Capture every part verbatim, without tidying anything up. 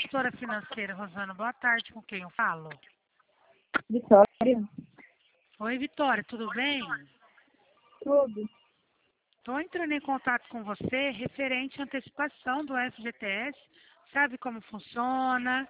consultora financeira, Rosana. Boa tarde, com quem eu falo? Vitória, Oi, Vitória, tudo bem? tudo. Estou entrando em contato com você referente à antecipação do F G T S. Sabe como funciona?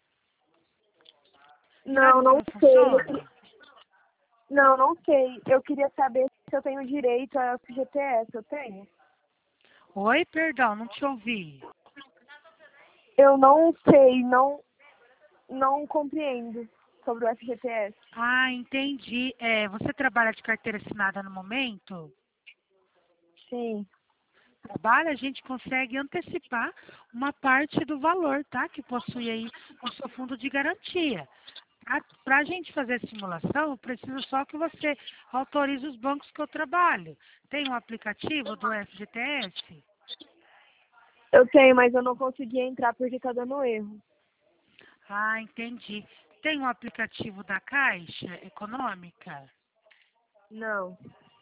Não, Sabe não como sei. Eu funciona? queria- Não, não sei. Eu queria saber se eu tenho direito a F G T S. Eu tenho? Oi, perdão, não te ouvi. Eu não sei, não, não compreendo sobre o F G T S. Ah, entendi. É, você trabalha de carteira assinada no momento? Sim. Trabalha, a gente consegue antecipar uma parte do valor, tá? Que possui aí no seu fundo de garantia. Para a gente fazer a simulação, eu preciso só que você autorize os bancos que eu trabalho. Tem um aplicativo do F G T S? Eu tenho, mas eu não consegui entrar porque tá dando erro. Ah, entendi. Tem um aplicativo da Caixa Econômica? Não.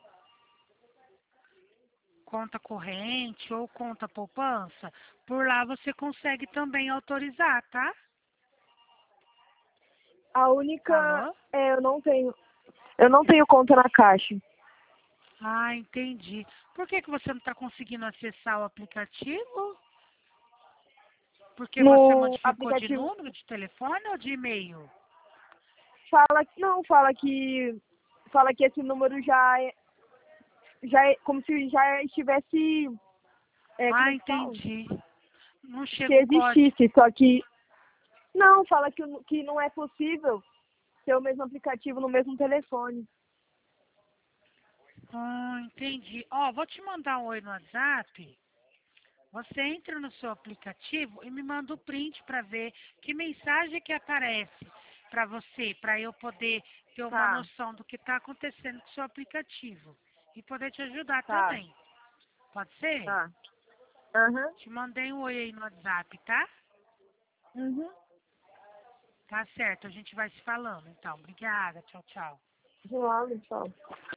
Conta corrente ou conta poupança? Por lá você consegue também autorizar, tá? A única. Alô? É, eu não tenho. Eu não tenho conta na Caixa. Ah, entendi. Por que, que você não está conseguindo acessar o aplicativo? Porque você No modificou de aplicativo número de telefone ou de e-mail? fala que. Não, fala que. Fala que esse número já é. Já é como se já estivesse. É, como Ah, é que fala? entendi. Não Que chega o código. existisse, só que não, fala que, que não é possível ter o mesmo aplicativo no mesmo telefone. Ah, entendi. Ó, vou te mandar um oi no WhatsApp. Você entra no seu aplicativo e me manda o print para ver que mensagem que aparece para você, para eu poder ter uma Tá, noção do que está acontecendo com o seu aplicativo e poder te ajudar tá, também. Pode ser? tá. Aham. Te mandei um oi aí no WhatsApp, tá? Uhum. Tá certo, a gente vai se falando então. Obrigada, tchau, tchau. De nada, tchau.